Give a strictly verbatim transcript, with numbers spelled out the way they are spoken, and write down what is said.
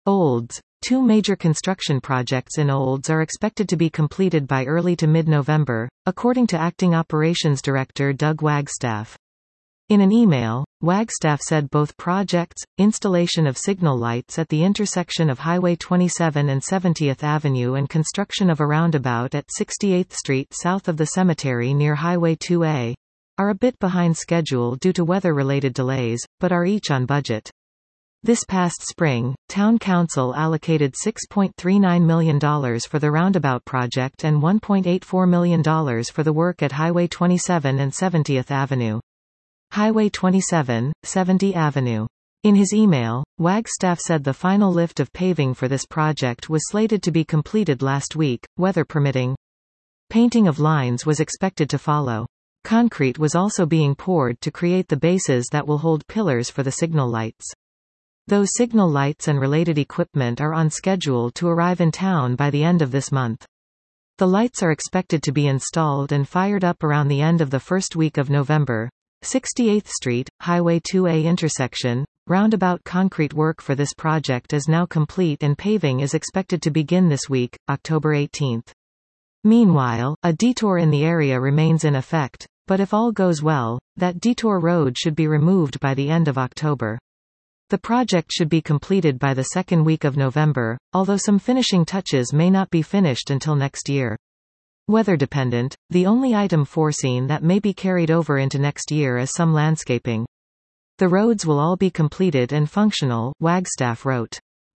Olds. Two major construction projects in Olds are expected to be completed by early to mid-November, according to Acting Operations Director Doug Wagstaff. In an email, Wagstaff said both projects, installation of signal lights at the intersection of Highway twenty-seven and seventieth Avenue and construction of a roundabout at sixty-eighth Street south of the cemetery near Highway two A, are a bit behind schedule due to weather-related delays, but are each on budget. This past spring, Town Council allocated six point three nine million dollars for the roundabout project and one point eight four million dollars for the work at Highway twenty-seven and seventieth Avenue. Highway twenty-seven, seventieth Avenue. In his email, Wagstaff said the final lift of paving for this project was slated to be completed last week, weather permitting. Painting of lines was expected to follow. Concrete was also being poured to create the bases that will hold pillars for the signal lights. Those signal lights and related equipment are on schedule to arrive in town by the end of this month. The lights are expected to be installed and fired up around the end of the first week of November. sixty-eighth Street, Highway two A intersection, roundabout concrete work for this project is now complete and paving is expected to begin this week, October eighteenth. Meanwhile, a detour in the area remains in effect, but if all goes well, that detour road should be removed by the end of October. The project should be completed by the second week of November, although some finishing touches may not be finished until next year. Weather dependent, the only item foreseen that may be carried over into next year is some landscaping. The roads will all be completed and functional, Wagstaff wrote.